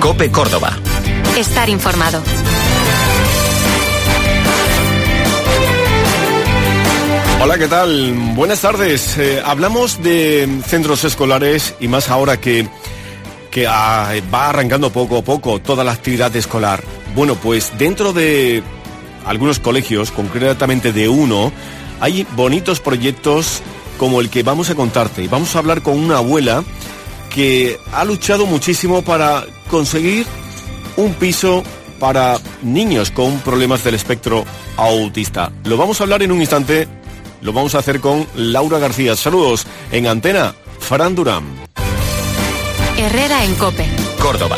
COPE Córdoba. Estar informado. Hola, ¿qué tal? Buenas tardes. Hablamos de centros escolares y más ahora que va arrancando poco a poco toda la actividad escolar. Bueno, pues dentro de algunos colegios, concretamente de uno, hay bonitos proyectos como el que vamos a contarte. Y vamos a hablar con una abuela que ha luchado muchísimo para conseguir un piso para niños con problemas del espectro autista. Lo vamos a hablar en un instante. Lo vamos a hacer con Laura García. Saludos en Antena, Fran Durán. Herrera en COPE. Córdoba.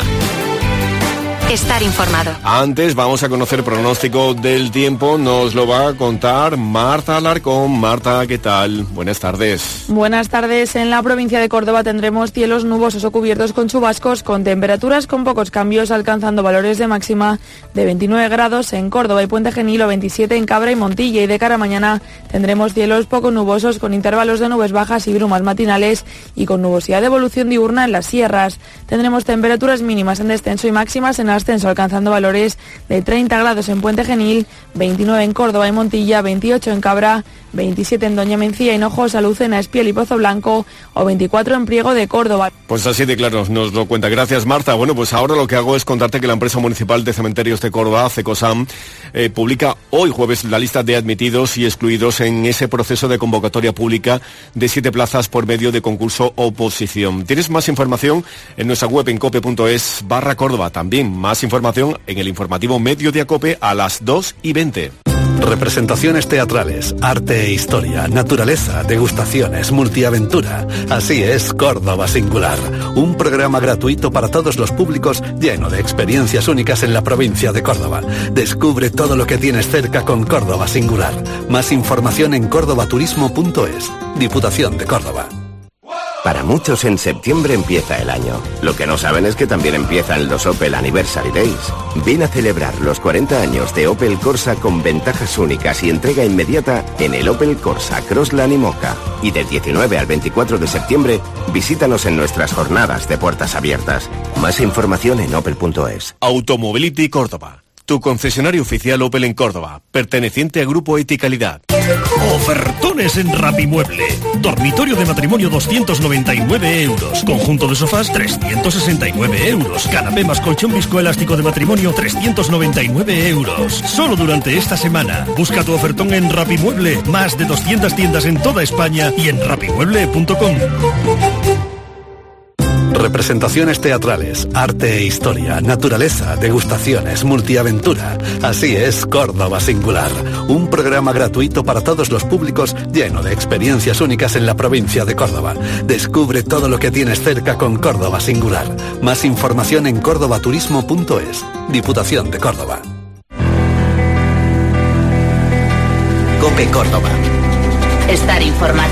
Estar informado. Antes vamos a conocer el pronóstico del tiempo. Nos lo va a contar Marta Alarcón. Marta, ¿qué tal? Buenas tardes. Buenas tardes. En la provincia de Córdoba tendremos cielos nubosos o cubiertos con chubascos, con temperaturas con pocos cambios, alcanzando valores de máxima de 29 grados en Córdoba y Puente Genil, o 27 en Cabra y Montilla. Y de cara a mañana tendremos cielos poco nubosos, con intervalos de nubes bajas y brumas matinales y con nubosidad de evolución diurna en las sierras. Tendremos temperaturas mínimas en descenso y máximas en ascenso, alcanzando valores de 30 grados en Puente Genil, 29 en Córdoba y Montilla, 28 en Cabra, 27 en Doña Mencía, Hinojosa, Lucena, Espiel y Pozo Blanco, o 24 en Priego de Córdoba. Pues así de claro nos lo cuenta. Gracias, Marta. Bueno, pues ahora lo que hago es contarte que la empresa municipal de cementerios de Córdoba, CECOSAM, publica hoy jueves la lista de admitidos y excluidos en ese proceso de convocatoria pública de 7 plazas por medio de concurso oposición. Tienes más información en nuestra web en cope.es/Córdoba. También más información en el informativo Mediodía Cope a las 2:20. Representaciones teatrales, arte e historia, naturaleza, degustaciones, multiaventura. Así es Córdoba Singular, un programa gratuito para todos los públicos lleno de experiencias únicas en la provincia de Córdoba. Descubre todo lo que tienes cerca con Córdoba Singular. Más información en cordobaturismo.es. Diputación de Córdoba. Para muchos en septiembre empieza el año. Lo que no saben es que también empiezan los Opel Anniversary Days. Ven a celebrar los 40 años de Opel Corsa con ventajas únicas y entrega inmediata en el Opel Corsa Crossland y Moca. Y del 19 al 24 de septiembre, visítanos en nuestras jornadas de puertas abiertas. Más información en opel.es. Automobility Córdoba, tu concesionario oficial Opel en Córdoba, perteneciente a Grupo Eticalidad. Ofertones en Rapimueble. Dormitorio de matrimonio 299 euros. Conjunto de sofás 369 euros. Canapé más colchón viscoelástico de matrimonio 399 euros. Solo durante esta semana. Busca tu ofertón en Rapimueble. Más de 200 tiendas en toda España y en rapimueble.com. Representaciones teatrales, arte e historia, naturaleza, degustaciones, multiaventura. Así es Córdoba Singular, un programa gratuito para todos los públicos lleno de experiencias únicas en la provincia de Córdoba. Descubre todo lo que tienes cerca con Córdoba Singular. Más información en cordobaturismo.es. Diputación de Córdoba. COPE Córdoba. Estar informado.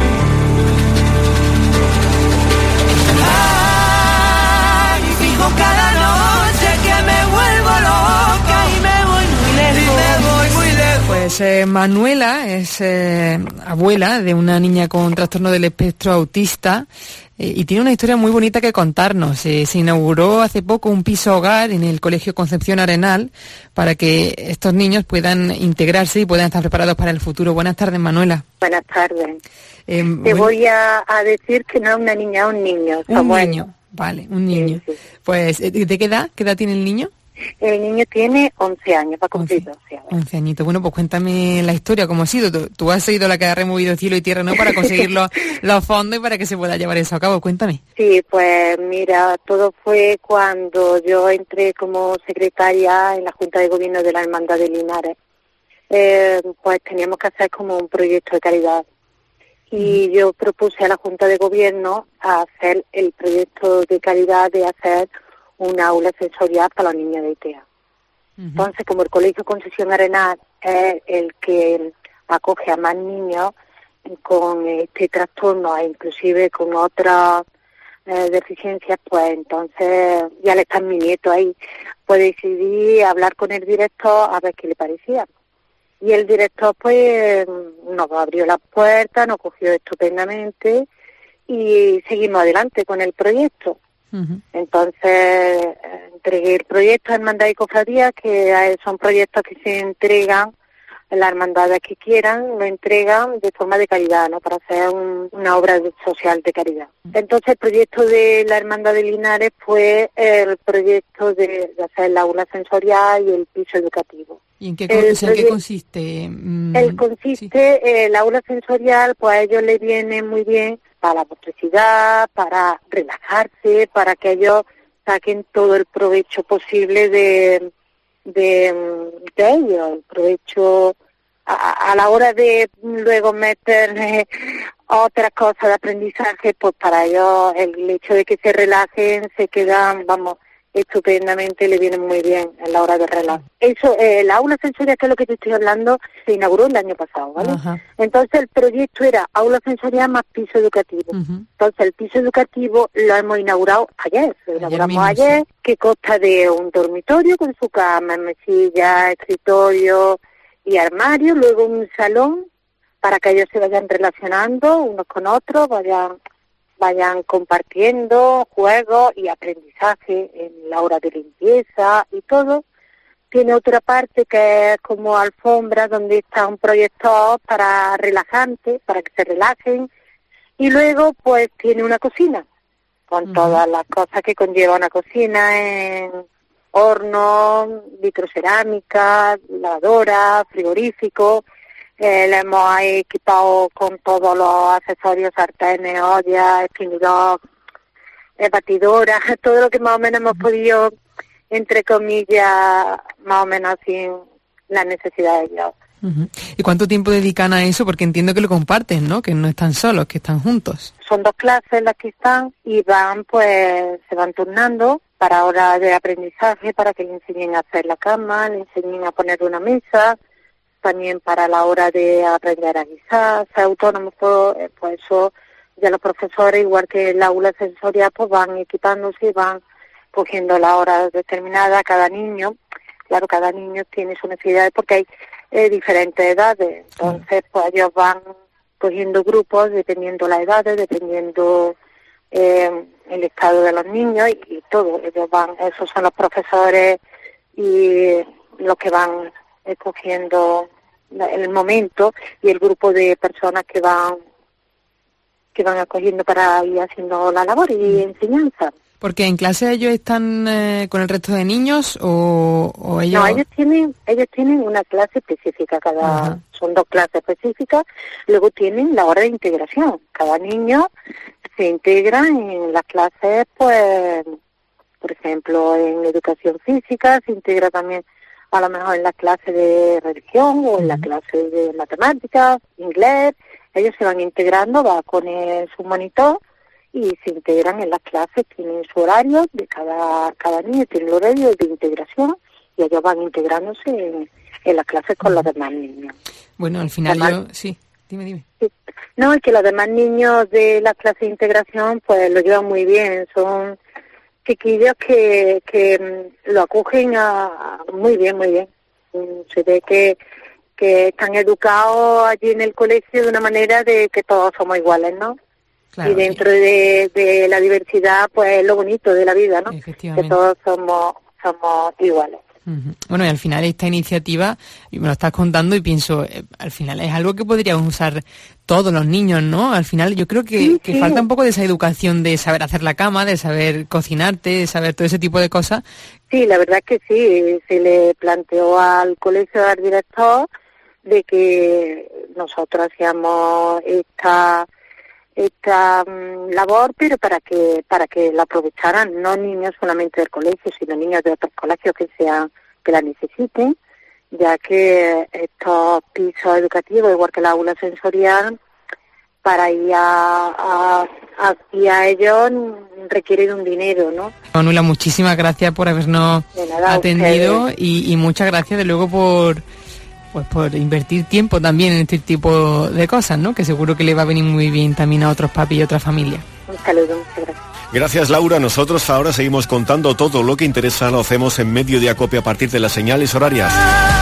Cada noche que me vuelvo loca y me voy muy lejos. Pues Manuela es abuela de una niña con trastorno del espectro autista y tiene una historia muy bonita que contarnos. Se inauguró hace poco un piso hogar en el Colegio Concepción Arenal para que estos niños puedan integrarse y puedan estar preparados para el futuro. Buenas tardes, Manuela. Buenas tardes. Te voy a decir que no es una niña, es un niño. Un niño. Vale, un niño. Sí, sí. Pues, ¿de qué edad? ¿Qué edad tiene el niño? El niño tiene 11 años, va a cumplir 12 años. 11 añitos. Bueno, pues cuéntame la historia, ¿cómo ha sido? Tú has sido la que ha removido cielo y tierra, ¿no? Para conseguir los fondos y para que se pueda llevar eso a cabo. Cuéntame. Sí, pues mira, todo fue cuando yo entré como secretaria en la Junta de Gobierno de la Hermandad de Linares. Pues teníamos que hacer como un proyecto de caridad. Y yo propuse a la Junta de Gobierno a hacer el proyecto de caridad de hacer una aula sensorial para los niños de TEA. Entonces, como el Colegio Concesión Arenal es el que acoge a más niños con este trastorno e inclusive con otras deficiencias, pues entonces ya le está mi nieto ahí. Pues decidí hablar con el director a ver qué le parecía. Y el director pues nos abrió las puertas, nos cogió estupendamente y seguimos adelante con el proyecto. Entonces entregué el proyecto a Hermandad y Cofradía, que son proyectos que se entregan las hermandades que quieran, lo entregan de forma de caridad, ¿no? Para hacer una obra social de caridad. Entonces el proyecto de la Hermandad de Linares fue el proyecto de hacer el aula sensorial y el piso educativo. ¿Y en qué consiste? El aula sensorial, pues a ellos les viene muy bien para la motricidad, para relajarse, para que ellos saquen todo el provecho posible de ellos, el provecho a la hora de luego meter otras cosas de aprendizaje, pues para ellos el hecho de que se relajen, se quedan, estupendamente, le viene muy bien en la hora de relajo. Eso, la aula sensorial, que es lo que te estoy hablando, se inauguró el año pasado, ¿vale? Entonces el proyecto era aula sensorial más piso educativo. Entonces el piso educativo lo hemos inaugurado ayer, sí. Que consta de un dormitorio con su cama, mesilla, escritorio y armario, luego un salón para que ellos se vayan relacionando unos con otros, vayan compartiendo juegos y aprendizaje en la hora de limpieza y todo. Tiene otra parte que es como alfombra, donde está un proyector para relajantes, para que se relajen. Y luego pues tiene una cocina, con todas las cosas que conlleva una cocina, en horno, vitrocerámica, lavadora, frigorífico. Le hemos equipado con todos los accesorios, sartenes, ollas, exprimidor, batidoras, todo lo que más o menos hemos podido, entre comillas, más o menos sin las necesidades de ellos. ¿Y cuánto tiempo dedican a eso? Porque entiendo que lo comparten, ¿no? Que no están solos, que están juntos. Son 2 clases las que están y se van turnando para horas de aprendizaje, para que le enseñen a hacer la cama, le enseñen a poner una mesa, también para la hora de aprender a guisar, ser autónomos, pues eso ya los profesores, igual que el aula sensorial, pues van equipándose y van cogiendo las horas determinadas. Cada niño tiene sus necesidades porque hay diferentes edades, entonces pues ellos van cogiendo grupos dependiendo las edades, dependiendo el estado de los niños y todo. Esos son los profesores y los que van escogiendo el momento y el grupo de personas que van acogiendo para ir haciendo la labor y enseñanza. Porque en clase ellos están con el resto de niños o ellos... No, ellos tienen una clase específica, son 2 clases específicas, luego tienen la hora de integración. Cada niño se integra en las clases, pues, por ejemplo, en educación física, se integra también a lo mejor en la clase de religión o en la clase de matemáticas, inglés. Ellos se van integrando, va con su monitor y se integran en las clases, tienen su horario, de cada niño tiene el horario de integración y ellos van integrándose en las clases con los demás niños. Bueno, al final sí, dime. Sí. No, es que los demás niños de la clase de integración pues lo llevan muy bien, son chiquillos que lo acogen muy bien. Se ve que están educados allí en el colegio de una manera de que todos somos iguales, ¿no? Claro, y dentro de la diversidad, pues es lo bonito de la vida, ¿no? Que todos somos iguales. Bueno, y al final esta iniciativa, y me lo estás contando y pienso, al final es algo que podríamos usar todos los niños, ¿no? Al final yo creo que falta un poco de esa educación de saber hacer la cama, de saber cocinarte, de saber todo ese tipo de cosas. Sí, la verdad es que sí, se le planteó al colegio, al director, de que nosotros hacíamos esta labor, pero para que la aprovecharan, no niños solamente del colegio, sino niños de otros colegios que la necesiten, ya que estos pisos educativos, igual que la aula sensorial, para ir hacia ellos requieren un dinero, ¿no? Manuela, muchísimas gracias por habernos atendido y muchas gracias de luego por invertir tiempo también en este tipo de cosas, ¿no? Que seguro que le va a venir muy bien también a otros papis y otras familias. Un saludo, muchas gracias. Gracias, Laura. Nosotros ahora seguimos contando todo lo que interesa, lo hacemos en Mediodía Cope a partir de las señales horarias.